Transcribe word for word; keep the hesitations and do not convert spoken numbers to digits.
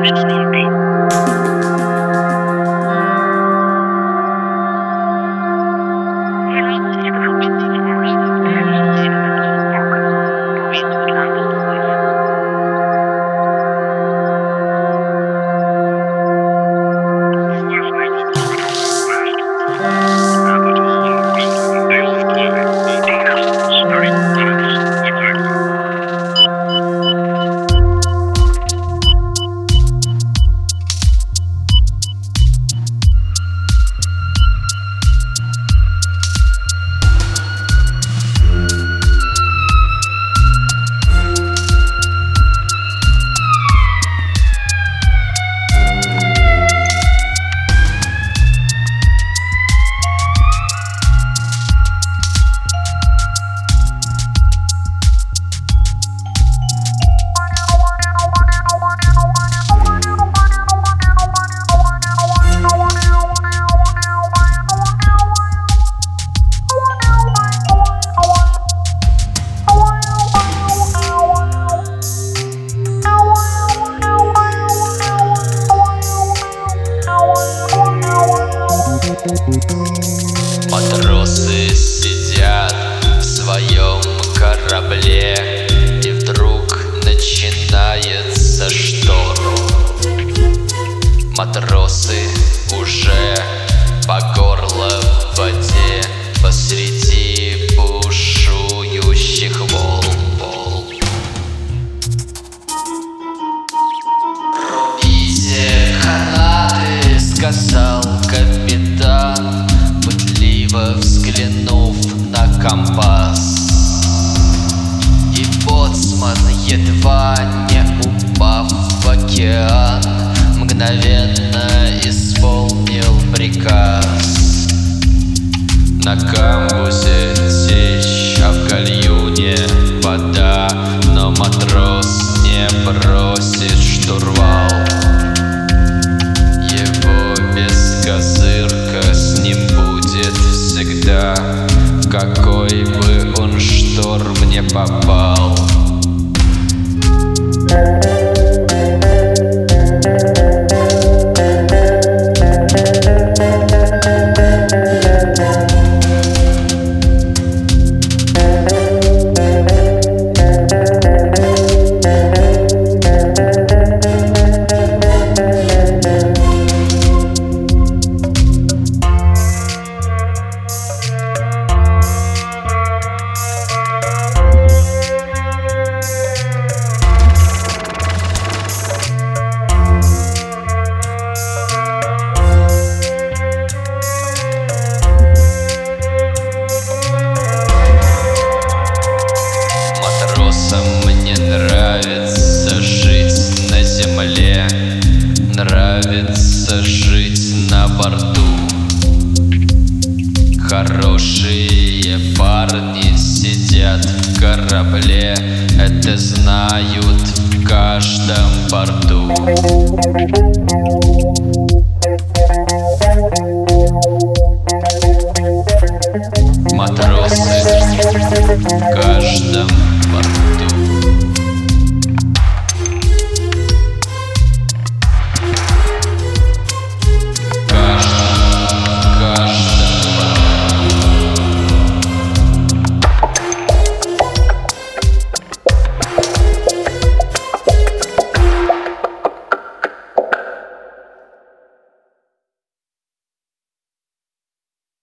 Матросы сидят в своем корабле, и вдруг начинается шторм. Матросы уже по горло в воде посреди бушующих волн. «Рубите канаты», — сказал капитан, пытливо взглянув на компас. И боцман, едва не упав в океан, мгновенно исполнил приказ. На камбузе течь, а в гальюне вода, но матрос не бросит штурвал. Его бескозырка с ним будет всегда, в какой бы он шторм не попал. Мне нравится жить на земле, нравится жить на борту. Хорошие парни сидят в корабле, это знают в каждом порту.